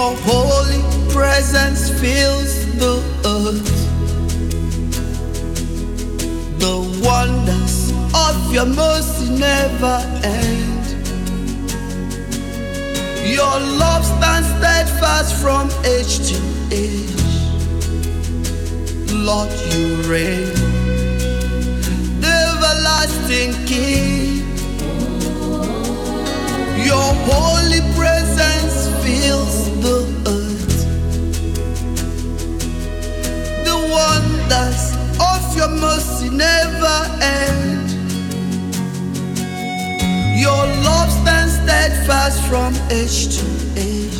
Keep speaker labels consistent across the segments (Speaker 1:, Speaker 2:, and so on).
Speaker 1: Your holy presence fills the earth. The wonders of your mercy never end. Your love stands steadfast from age to age. Lord, you reign, the everlasting King. Your holy presence fills the earth. The wonders of your mercy never end. Your love stands steadfast from age to age.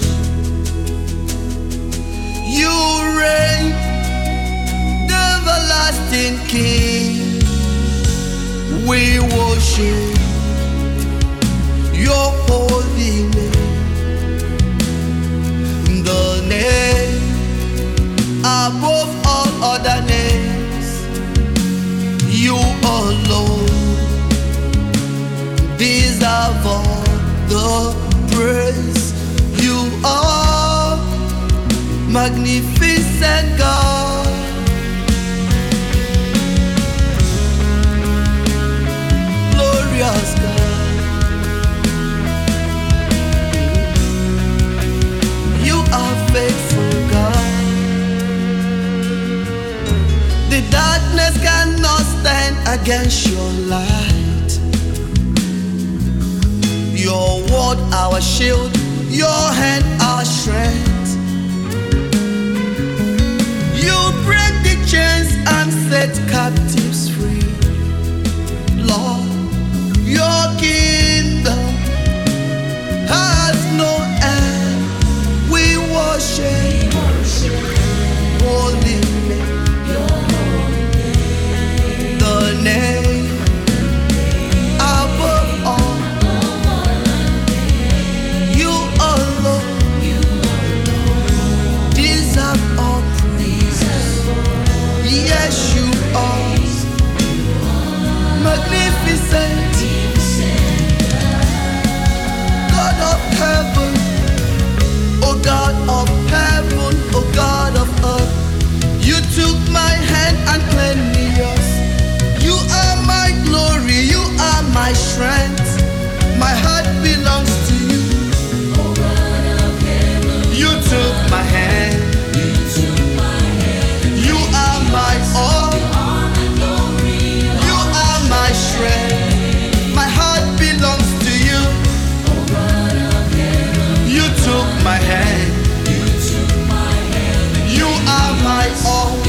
Speaker 1: You reign, the everlasting King. We worship your holy name, the name above all other names. You alone deserve all the praise. You are magnificent God. Glorious God. You are faithful God. The darkness cannot stand against your light. Your word our shield, your hand our strength. You break the chains and set captives free. Lord, your kingdom has no end. We worship holy name, the name above all. You alone deserve all praise. Yes, you are magnificent, God of heaven, oh God of heaven, oh God of earth. You took my hand and claimed me yours. You are my glory, you are my strength. My heart belongs to you. You took my hand. You are my all. You are my strength. My heart belongs to you. You took my hand. You are my all.